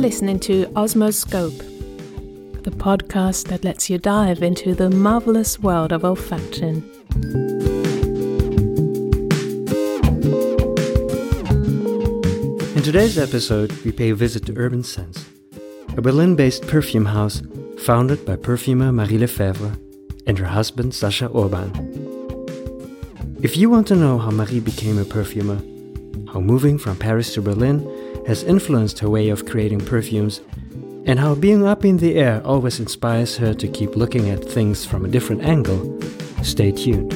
listening to Osmoscope, the podcast that lets you dive into the marvelous world of olfaction. In today's episode, we pay a visit to Urban Scents, a Berlin-based perfume house founded by perfumer Marie Lefebvre and her husband Sascha Urban. If you want to know how Marie became a perfumer, how moving from Paris to Berlin has influenced her way of creating perfumes, and how being up in the air always inspires her to keep looking at things from a different angle, stay tuned.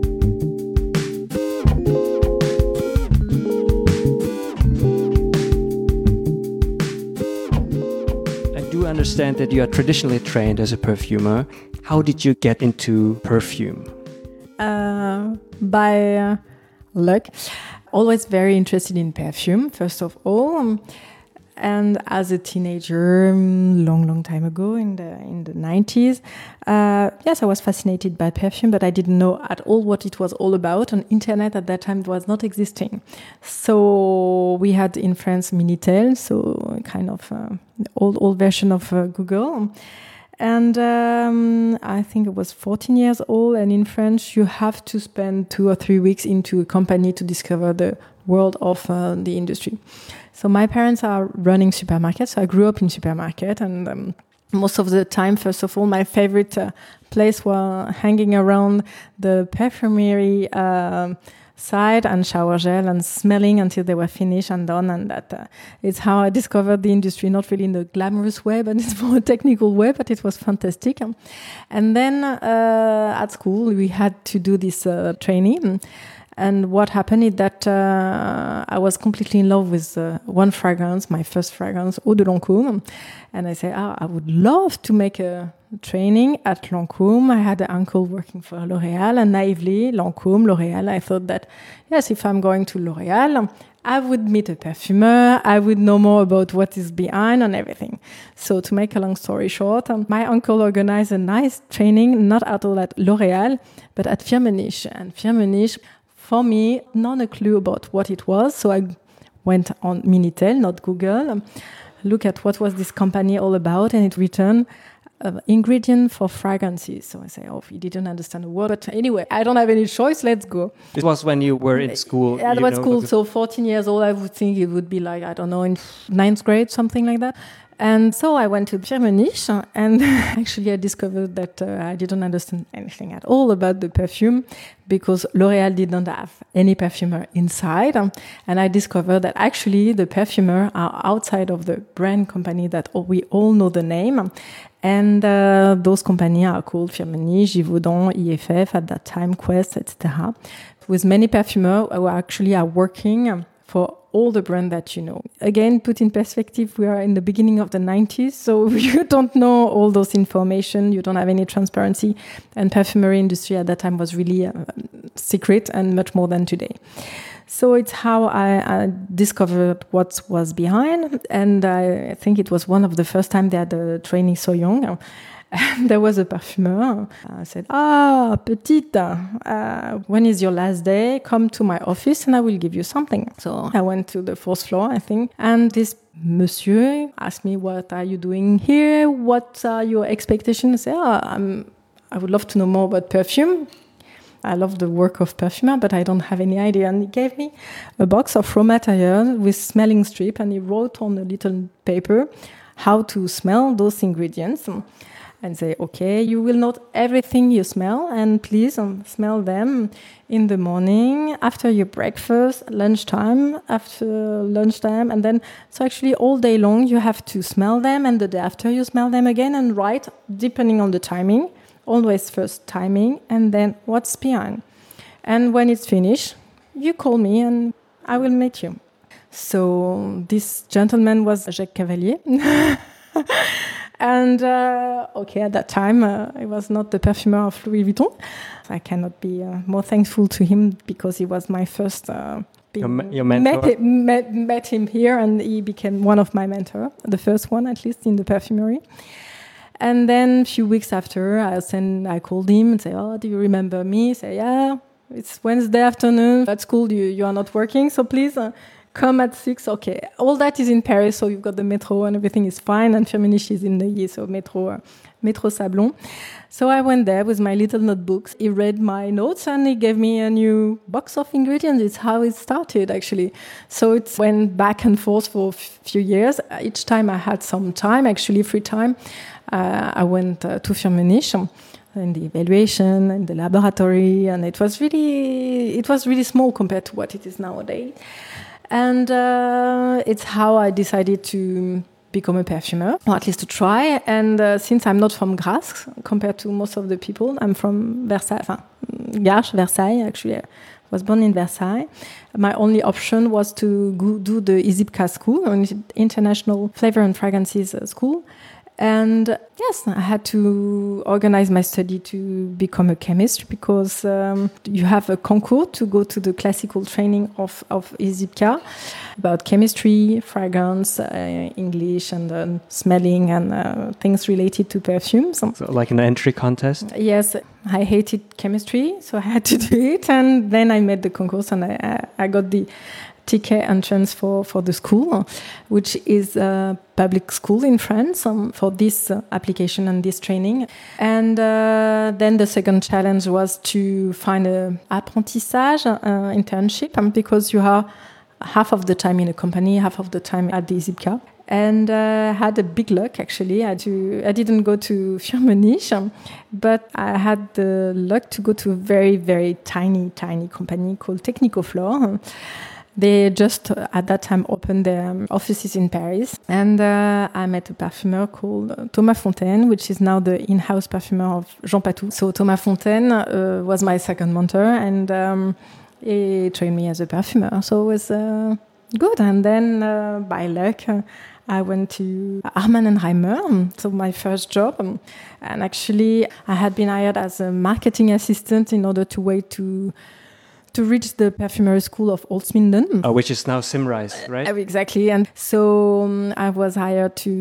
I do understand that you are traditionally trained as a perfumer. How did you get into perfume? By luck. Always very interested in perfume, first of all. And as a teenager, long time ago, in the 90s, yes, I was fascinated by perfume, but I didn't know at all what it was all about. And internet at that time was not existing. So we had in France Minitel, so kind of old version of Google. And I think it was 14 years old. And in France, you have to spend 2 or 3 weeks into a company to discover the world of the industry. So my parents are running supermarkets. So I grew up in supermarket. And most of the time, first of all, my favorite place was hanging around the perfumery side and shower gel and smelling until they were finished and done. And that is how I discovered the industry, not really in a glamorous way, but it's more a technical way, but it was fantastic. And then at school, we had to do this training. And what happened is that I was completely in love with one fragrance, my first fragrance, Eau de Lancôme. And I said, I would love to make a training at Lancôme. I had an uncle working for L'Oréal, and naively, Lancôme, L'Oréal, I thought that, yes, if I'm going to L'Oréal, I would meet a perfumer, I would know more about what is behind and everything. So to make a long story short, my uncle organized a nice training, not at all at L'Oréal, but at Firmenich. And Firmenich, for me, not a clue about what it was. So I went on Minitel, not Google, look at what was this company all about, and it returned ingredient for fragrances. So I say, he didn't understand the word. But anyway, I don't have any choice. Let's go. It was when you were in school. Yeah, it was school. So 14 years old, I would think it would be like, I don't know, in 9th grade, something like that. And so I went to Firmenich, and actually I discovered that I didn't understand anything at all about the perfume because L'Oréal didn't have any perfumer inside. And I discovered that actually the perfumer are outside of the brand company that we all know the name. And those companies are called Firmenich, Givaudan, IFF, at that time, Quest, etc. With many perfumers who actually are working for all the brands that you know. Again, put in perspective, we are in the beginning of the 90s, so you don't know all those information, you don't have any transparency, and perfumery industry at that time was really secret and much more than today. So it's how I discovered what was behind, and I think it was one of the first time they had a training so young. There was a perfumer. I said, petite, when is your last day? Come to my office and I will give you something. So I went to the 4th floor, I think. And this monsieur asked me, what are you doing here? What are your expectations? I said, I would love to know more about perfume. I love the work of perfumer, but I don't have any idea. And he gave me a box of raw material with smelling strip, and he wrote on a little paper how to smell those ingredients. And say, okay, you will note everything you smell, and please smell them in the morning, after your breakfast, lunchtime, after lunchtime, and then, so actually all day long you have to smell them, and the day after you smell them again, and write, depending on the timing, always first timing, and then what's behind. And when it's finished, you call me and I will meet you. So this gentleman was Jacques Cavalier. And, at that time, he was not the perfumer of Louis Vuitton. I cannot be more thankful to him because he was my first... your mentor? Met him here, and he became one of my mentors, the first one, at least, in the perfumery. And then a few weeks after, I called him and said, do you remember me? He said, yeah, it's Wednesday afternoon. At school, you are not working, so please... come at 6. Okay, all that is in Paris, so you've got the metro and everything is fine. And Firmenich is in Neuilly, so metro Sablon. So I went there with my little notebooks. He read my notes and he gave me a new box of ingredients. It's how it started, actually. So it went back and forth for a few years. Each time I had some time, actually free time, I went to Firmenich in the evaluation and the laboratory, and it was really small compared to what it is nowadays. And it's how I decided to become a perfumer, or at least to try. And since I'm not from Grasse, compared to most of the people, I'm from Versailles, Garches, Versailles, actually. I was born in Versailles. My only option was to go do the ISIPCA school, an International Flavor and Fragrances School. And yes, I had to organize my study to become a chemist because you have a concours to go to the classical training of ISIPCA about chemistry, fragrance, English, and smelling and things related to perfumes. So like an entry contest? Yes, I hated chemistry, so I had to do it. And then I made the concours and I got the ticket entrance for the school, which is a public school in France for this application and this training. And then the second challenge was to find an apprentissage internship, because you are half of the time in a company, half of the time at the ISIPCA. And I had a big luck, actually. I didn't go to Firmenich, but I had the luck to go to a very, very tiny company called Technicoflore. They just, at that time, opened their offices in Paris. And I met a perfumer called Thomas Fontaine, which is now the in-house perfumer of Jean Patou. So Thomas Fontaine was my second mentor, and he trained me as a perfumer. So it was good. And then, by luck, I went to Arman & Reimer, so my first job. And actually, I had been hired as a marketing assistant in order to wait to reach the perfumery school of Holzminden. Which is now Symrise, right? Exactly. And so I was hired to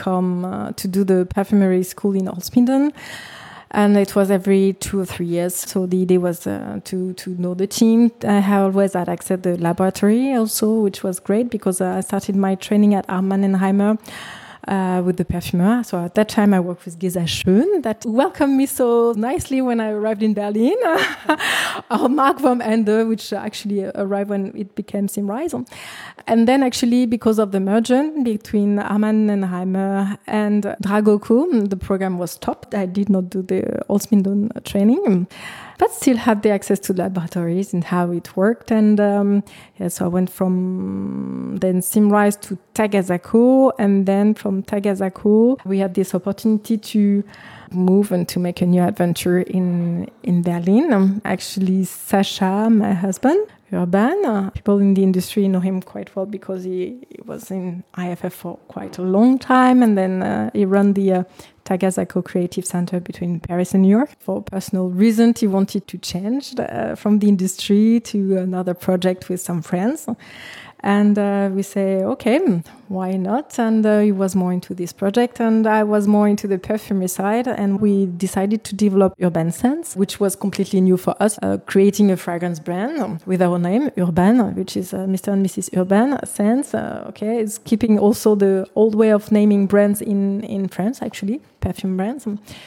to do the perfumery school in Holzminden. And it was every 2 or 3 years. So the idea was to know the team. I always had access to the laboratory also, which was great because I started my training at Arman & Reimer with the perfumer. So at that time, I worked with Gesa Schön that welcomed me so nicely when I arrived in Berlin. Or Mark vom Ende, which actually arrived when it became Symrise. And then actually, because of the merger between Arman & Reimer and Dragoco, the program was stopped. I did not do the Holzminden training, but still had the access to laboratories and how it worked. And so I went from then Symrise to Tagazaco, and then from Tagazaco, we had this opportunity to move and to make a new adventure in Berlin. Actually, Sacha, my husband, Urban, people in the industry know him quite well because he was in IFF for quite a long time, and then he ran the Tagazaco Creative Center between Paris and New York. For personal reasons, he wanted to change from the industry to another project with some friends. And we say, okay, why not? And he was more into this project, and I was more into the perfumery side. And we decided to develop Urban Scents, which was completely new for us, creating a fragrance brand with our name, Urban, which is Mr. and Mrs. Urban Scents. Okay, it's keeping also the old way of naming brands in France, actually, perfume brands.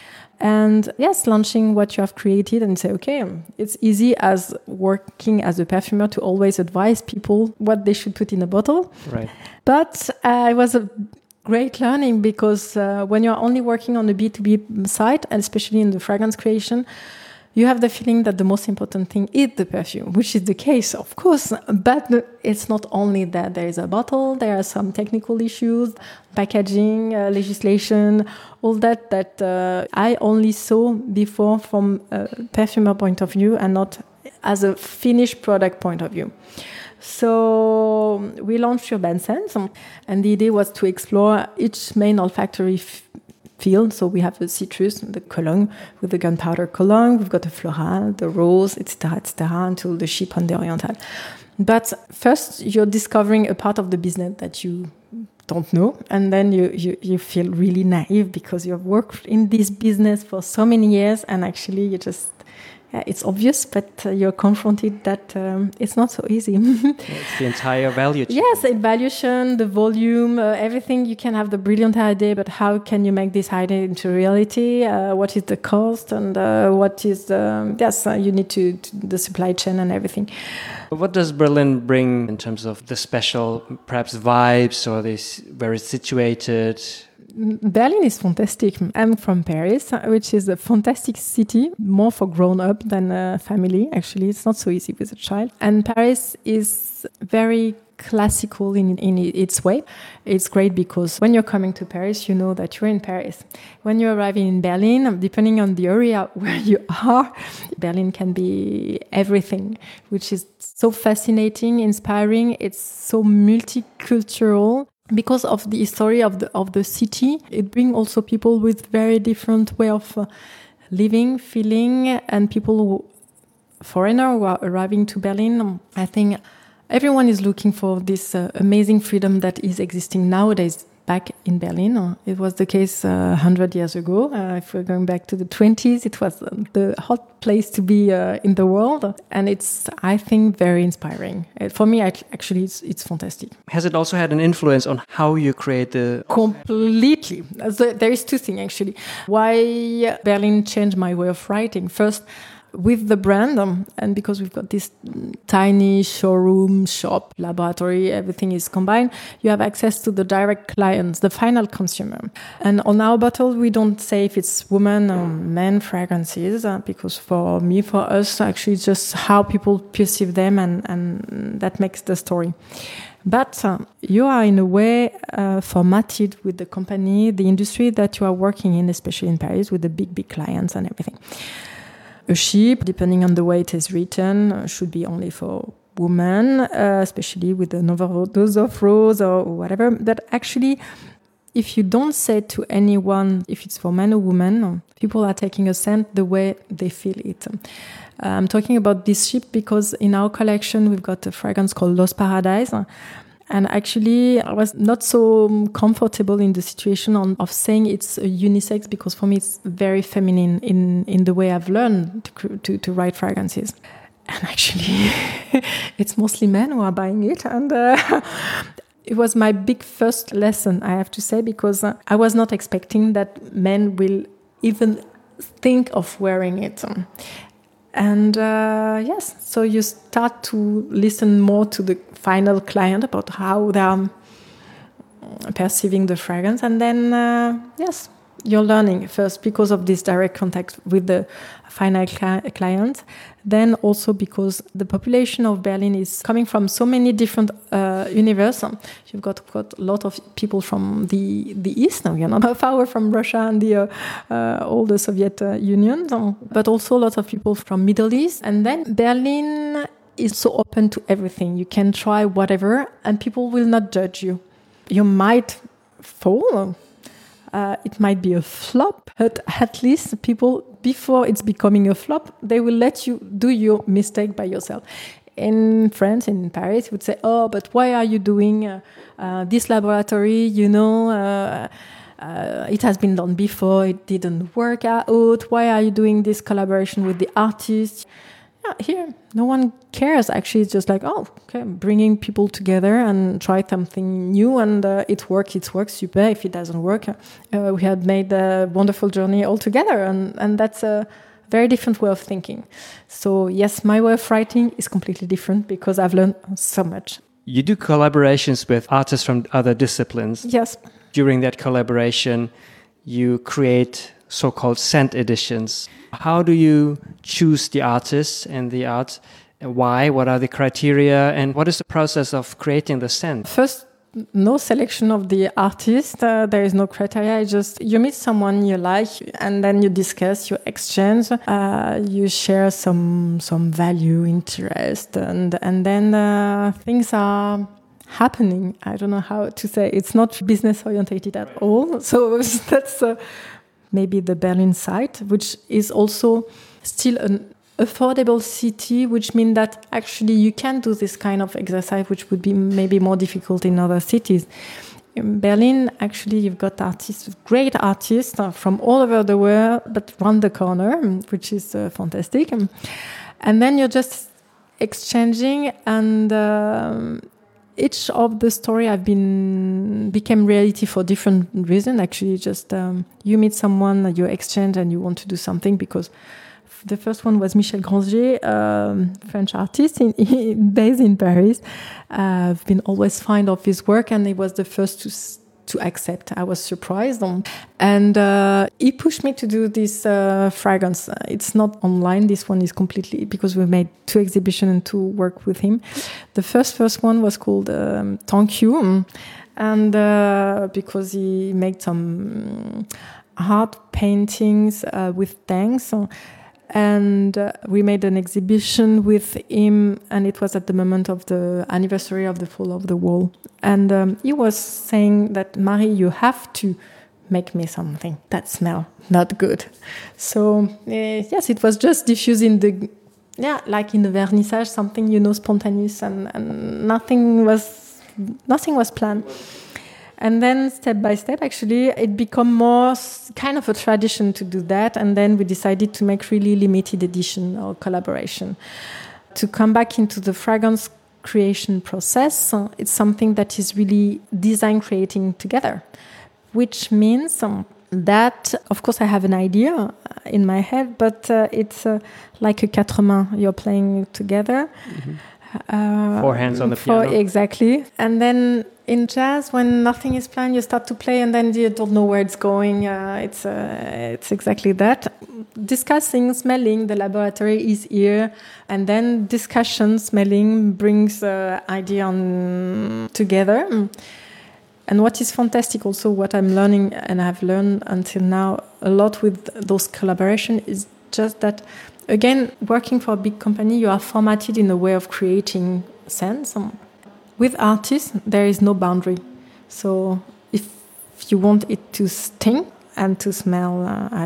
And yes, launching what you have created and say, okay, it's easy as working as a perfumer to always advise people what they should put in a bottle. Right. But it was a great learning because when you're only working on a B2B site, and especially in the fragrance creation, you have the feeling that the most important thing is the perfume, which is the case, of course. But it's not only that. There is a bottle, there are some technical issues, packaging, legislation, all that I only saw before from a perfumer point of view and not as a finished product point of view. So we launched Urban Scents, and the idea was to explore each main olfactory field. So we have the citrus, the cologne, with the gunpowder cologne. We've got the floral, the rose, etc., until the chypre and the oriental. But first, you're discovering a part of the business that you don't know, and then you feel really naive because you've worked in this business for so many years, and actually you just it's obvious, but you're confronted that it's not so easy. It's the entire value chain. Yes, evaluation, the volume, everything. You can have the brilliant idea, but how can you make this idea into reality? What is the cost, and what is you need to the supply chain and everything. What does Berlin bring in terms of the special, perhaps, vibes, or this where it's situated? Berlin is fantastic. I'm from Paris, which is a fantastic city, more for grown-up than a family. Actually, it's not so easy with a child. And Paris is very classical in its way. It's great because when you're coming to Paris, you know that you're in Paris. When you're arriving in Berlin, depending on the area where you are, Berlin can be everything, which is so fascinating, inspiring. It's so multicultural. Because of the history of the city, it brings also people with very different way of living, feeling, and foreigners who are arriving to Berlin. I think everyone is looking for this amazing freedom that is existing nowadays back in Berlin. It was the case 100 years ago. If we're going back to the 20s, it was the hot place to be in the world. And it's, I think, very inspiring. For me, actually, it's fantastic. Has it also had an influence on how you create the... Completely. So there is two things, actually. Why Berlin changed my way of writing. First, with the brand, and because we've got this tiny showroom, shop, laboratory, everything is combined, you have access to the direct clients, the final consumer. And on our bottle, we don't say if it's woman or men fragrances, because for us, actually, it's just how people perceive them, and that makes the story. But you are, in a way, formatted with the company, the industry that you are working in, especially in Paris, with the big clients and everything. A ship, depending on the way it is written, should be only for women, especially with the dose of rose or whatever. But actually, if you don't say to anyone if it's for men or women, people are taking a scent the way they feel it. I'm talking about this ship because in our collection, we've got a fragrance called Los Paradise. And actually, I was not so comfortable in the situation of saying it's a unisex, because for me it's very feminine in the way I've learned to write fragrances. And actually, it's mostly men who are buying it. And it was my big first lesson, I have to say, because I was not expecting that men will even think of wearing it. And yes, so you start to listen more to the final client about how they are perceiving the fragrance. And then, yes, you're learning first because of this direct contact with the final client. Then also because the population of Berlin is coming from so many different universes. You've got a lot of people from the East. Now, you're not far away from Russia and all the Soviet Union, but also lots of people from Middle East. And then Berlin is so open to everything. You can try whatever, and people will not judge you. You might fall. It might be a flop, but at least people, before it's becoming a flop, they will let you do your mistake by yourself. In France, in Paris, would say, "Oh, but why are you doing this laboratory? It has been done before. It didn't work out. Why are you doing this collaboration with the artists?" Yeah, here, no one cares. Actually, it's just like, oh, okay, bringing people together and try something new, and it works, super. If it doesn't work, we had made a wonderful journey all together, and that's a very different way of thinking. So yes, my way of writing is completely different because I've learned so much. You do collaborations with artists from other disciplines. Yes. During that collaboration, you create so-called scent editions. How do you choose the artists and the art? Why? What are the criteria? And what is the process of creating the scent? First, no selection of the artist. There is no criteria. Just you meet someone you like, and then you discuss, you exchange, you share some value, interest, and then things are happening. I don't know how to say. It's not business oriented at all. So that's maybe the Berlin side, which is also still an affordable city, which means that actually you can do this kind of exercise, which would be maybe more difficult in other cities. in Berlin, actually, you've got artists, great artists from all over the world, but round the corner, which is fantastic. And then you're just exchanging, and each of the story became reality for different reasons. Actually, just you meet someone, you exchange, and you want to do something because. The first one was Michel Granger, French artist based in Paris. I've been always fond of his work, and he was the first to accept. I was surprised, and he pushed me to do this fragrance. It's not online. This one is completely because we made 2 exhibitions and 2 work with him. The first one was called Thank You, and because he made some art paintings with thanks. And we made an exhibition with him, and it was at the moment of the anniversary of the fall of the wall. And he was saying that, Marie, you have to make me something that smells not good. So, yes, it was just diffusing like in the vernissage, something, spontaneous, and nothing was planned. And then step by step, actually, it became more kind of a tradition to do that. And then we decided to make really limited edition or collaboration. To come back into the fragrance creation process, it's something that is really design creating together, which means that, of course, I have an idea in my head, but it's like a quatre mains. You're playing together. Mm-hmm. 4 hands on the piano. Exactly. And then in jazz, when nothing is planned, you start to play and then you don't know where it's going. It's exactly that. Discussing, smelling, the laboratory is here. And then discussion, smelling brings idea together. And what is fantastic also, what I'm learning, and I've learned until now a lot with those collaboration, is just that, again, working for a big company, you are formatted in a way of creating sense. With artists, there is no boundary. So if you want it to sting and to smell,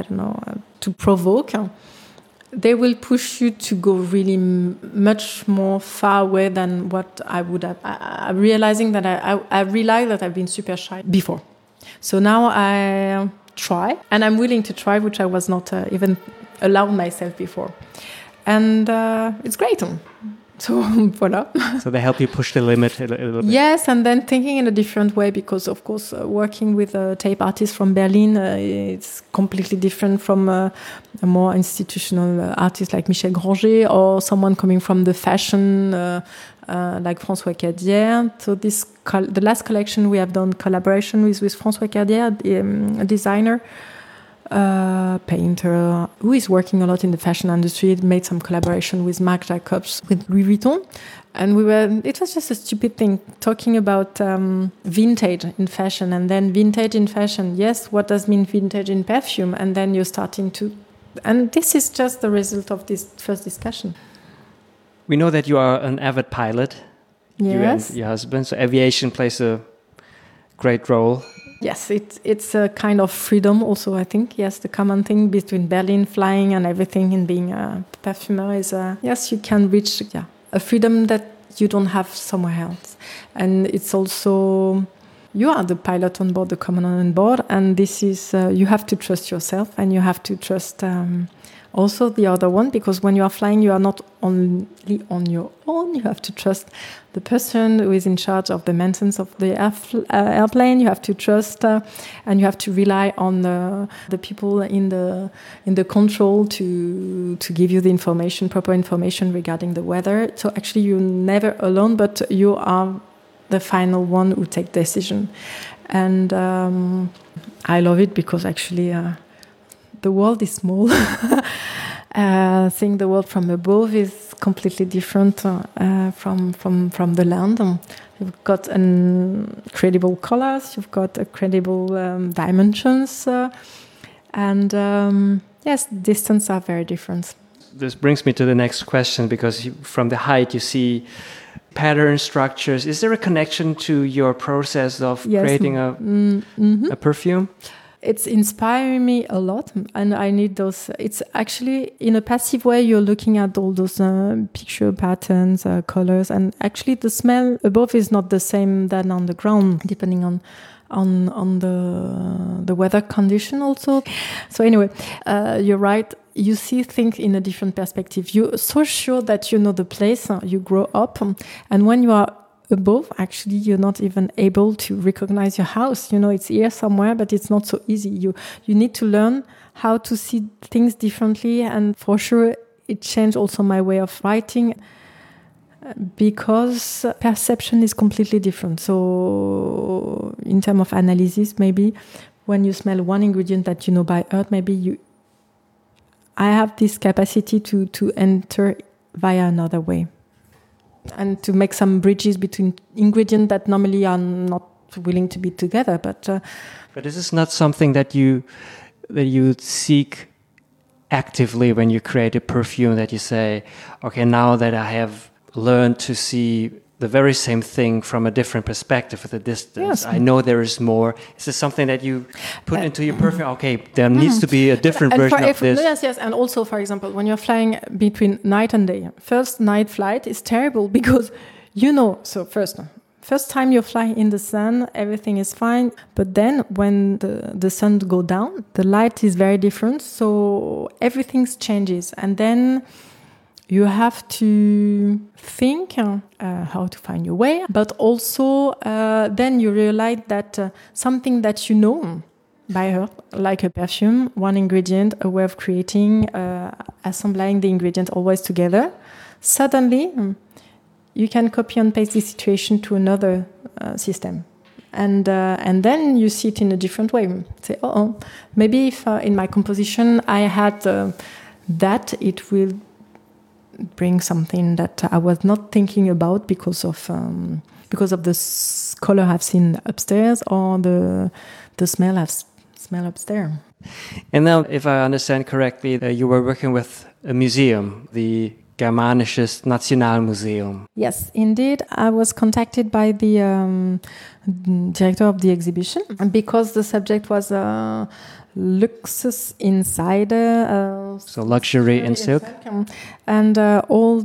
to provoke, they will push you to go really much more far away than what I would have. I'm realizing that I realized that I've been super shy before. So now I try, and I'm willing to try, which I was not even allowed myself before. And it's great. So, voila. So they help you push the limit a little bit. Yes, and then thinking in a different way, because, of course, working with a tape artist from Berlin, it's completely different from a more institutional artist like Michel Granger, or someone coming from the fashion like François Cadière. So the last collection we have done collaboration with François Cadière, a designer, painter who is working a lot in the fashion industry. It made some collaboration with Marc Jacobs, with Louis Vuitton, and it was just a stupid thing talking about vintage in fashion, and then vintage in fashion. Yes, what does mean vintage in perfume? And then you're starting and this is just the result of this first discussion. We know that you are an avid pilot. Yes. You and your husband, so aviation plays a great role. Yes, it's a kind of freedom also, I think. Yes, the common thing between Berlin, flying and everything, and being a perfumer is, yes, you can reach a freedom that you don't have somewhere else. And it's also, you are the pilot on board, the commandant on board, and this is, you have to trust yourself, and you have to trust also the other one, because when you are flying, you are not only on your own. You have to trust the person who is in charge of the maintenance of the airplane. You have to trust, and you have to rely on the people in the control to give you the information, proper information regarding the weather. So actually, you're never alone, but you are the final one who take decision. And I love it because actually. The world is small. Seeing the world from above is completely different from the land. You've got incredible colors. You've got incredible dimensions, and yes, distance are very different. This brings me to the next question, because from the height you see pattern structures. Is there a connection to your process of creating a perfume? It's inspiring me a lot, and I need those. It's actually in a passive way. You're looking at all those picture patterns, colors, and actually the smell above is not the same than on the ground, depending on on the weather condition also. So anyway, you're right. You see things in a different perspective. You're so sure that you know the place, you grow up, and when you are above, actually, you're not even able to recognize your house. You know, it's here somewhere, but it's not so easy. You need to learn how to see things differently, and for sure, it changed also my way of writing, because perception is completely different. So in terms of analysis, maybe when you smell one ingredient that you know by heart, I have this capacity to enter via another way and to make some bridges between ingredients that normally are not willing to be together. But this is not something that you seek actively when you create a perfume, that you say, okay, now that I have learned to see the very same thing from a different perspective at a distance, yes, I know there is more. Is this something that you put into your perfume? Okay, there needs to be a different version of this. Yes. And also, for example, when you're flying between night and day, first night flight is terrible because, so first time you fly in the sun, everything is fine. But then when the sun go down, the light is very different. So everything changes. And then you have to think how to find your way. But also then you realize that something that you know by heart, like a perfume, one ingredient, a way of creating, assembling the ingredients always together, suddenly you can copy and paste this situation to another system. And then you see it in a different way. Say, maybe if in my composition I had that, it will bring something that I was not thinking about because of the color I've seen upstairs or the smell I've smelled upstairs. And now, if I understand correctly, you were working with a museum, the Germanisches Nationalmuseum. Yes, indeed. I was contacted by the director of the exhibition, and because the subject was Luxus inside, so luxury in silk, and all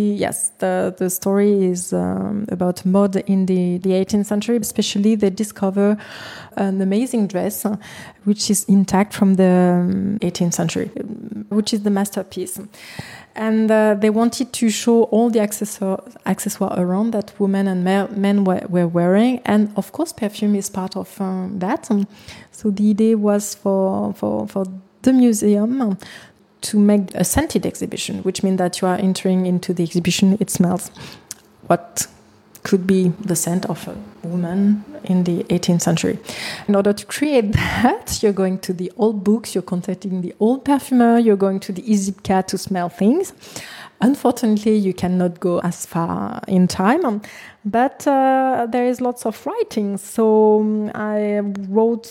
the story is about mode in the 18th century. Especially, they discover an amazing dress, which is intact from the 18th century, which is the masterpiece. And they wanted to show all the accessoires around that women and men were wearing. And of course, perfume is part of that. So the idea was for the museum to make a scented exhibition, which means that you are entering into the exhibition, it smells what could be the scent of a woman in the 18th century. In order to create that, you're going to the old books, you're contacting the old perfumer, you're going to the EgyptCat to smell things. Unfortunately, you cannot go as far in time, but there is lots of writing. So I wrote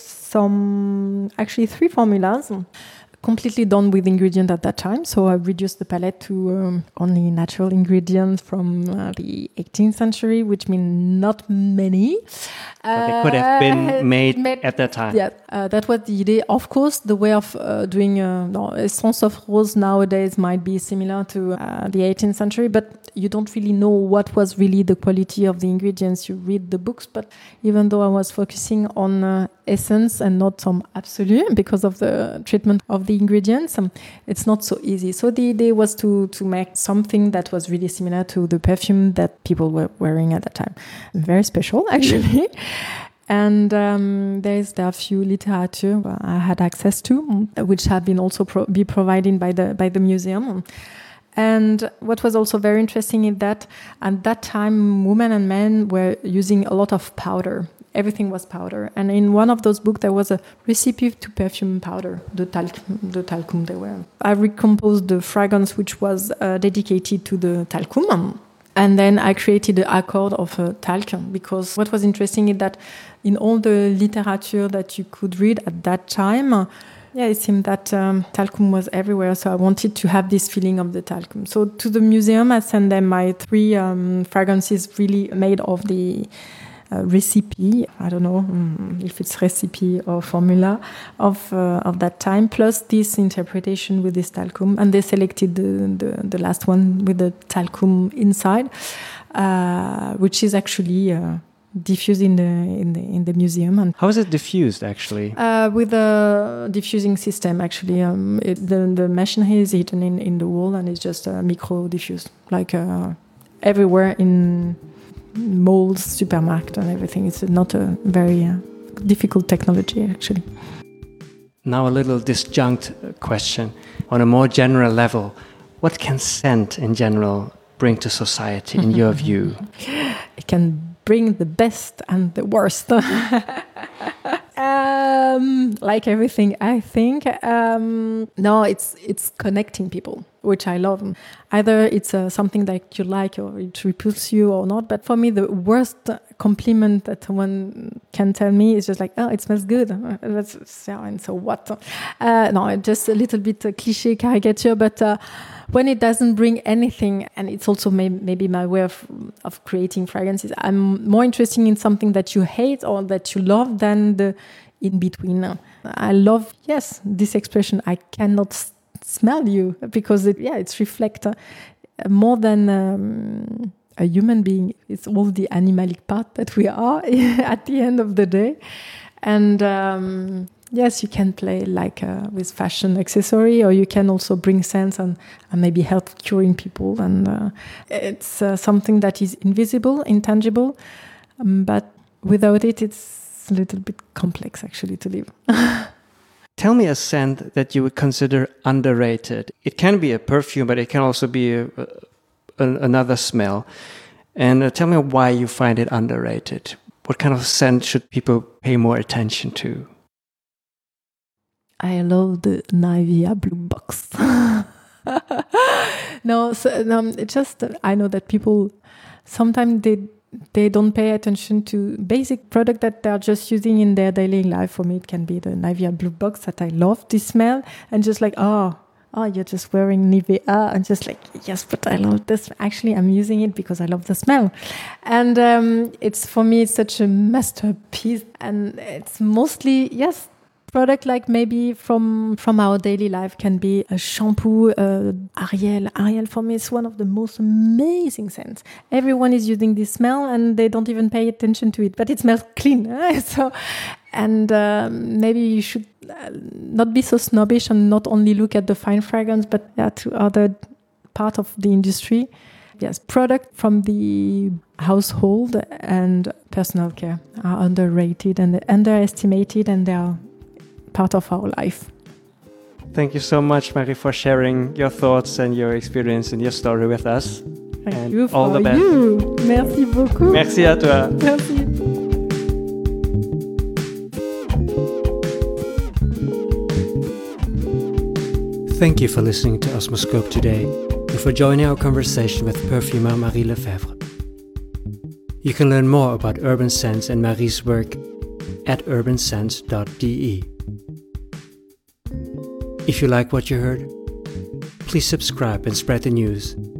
actually 3 formulas, completely done with ingredients at that time. So I reduced the palette to only natural ingredients from the 18th century, which means not many. But they could have been made at that time. Yeah, that was the idea. Of course, the way of doing Essence of Rose nowadays might be similar to the 18th century, but you don't really know what was really the quality of the ingredients. You read the books, but even though I was focusing on essence and not some absolute because of the treatment of the ingredients, it's not so easy. So the idea was to make something that was really similar to the perfume that people were wearing at that time. Very special, actually. And there are a few literature I had access to, which have been also be provided by the museum. And what was also very interesting is that at that time, women and men were using a lot of powder. Everything was powder. And in one of those books, there was a recipe to perfume powder, the talcum they were. I recomposed the fragrance, which was dedicated to the talcum. And then I created the accord of talc, because what was interesting is that in all the literature that you could read at that time, it seemed that talcum was everywhere. So I wanted to have this feeling of the talcum. So to the museum, I sent them my 3 fragrances really made of the recipe. I don't know if it's recipe or formula of that time, plus this interpretation with this talcum. And they selected the last one with the talcum inside, which is actually diffused in the museum. And how is it diffused actually? With a diffusing system, actually. The machine here is hidden in the wall, and it's just micro diffused, like everywhere in malls, supermarket, and everything. It's not a very difficult technology, actually. Now a little disjunct question. On a more general level, what can scent in general bring to society, in your view? It can bring the best and the worst. Like everything, I think. No, it's connecting people, which I love. Either it's something that you like or it repulses you or not. But for me, the worst compliment that one can tell me is just like, oh, it smells good. And so what? No, just a little bit cliche caricature, but when it doesn't bring anything, and it's also maybe my way of creating fragrances, I'm more interested in something that you hate or that you love than the in-between. I love, this expression, I cannot smell you, because it's reflect more than a human being. It's all the animalic part that we are at the end of the day. And yes, you can play like with fashion accessory, or you can also bring sense and maybe help curing people. And it's something that is invisible, intangible, but without it, it's a little bit complex actually to live. Tell me a scent that you would consider underrated. It can be a perfume, but it can also be another smell. And tell me why you find it underrated. What kind of scent should people pay more attention to? I love the Nivea Blue Box. It's just, I know that people, sometimes they don't pay attention to basic product that they're just using in their daily life. For me, it can be the Nivea Blue Box that I love the smell, and just like, oh, you're just wearing Nivea, and just like, yes, but I love this. Actually, I'm using it because I love the smell. And it's, for me, it's such a masterpiece. And it's mostly, product like maybe from our daily life, can be a shampoo, Ariel. Ariel for me is one of the most amazing scents. Everyone is using this smell and they don't even pay attention to it, but it smells clean. Maybe you should not be so snobbish and not only look at the fine fragrance, but to other part of the industry. Yes, product from the household and personal care are underrated and underestimated, and they are part of our life. Thank you so much, Marie, for sharing your thoughts and your experience and your story with us. Thank you. All the best. Merci beaucoup. Merci à toi. Merci. Thank you for listening to Osmoscope today and for joining our conversation with perfumer Marie Lefebvre. You can learn more about urban scents and Marie's work at urbanscents.de. If you like what you heard, please subscribe and spread the news.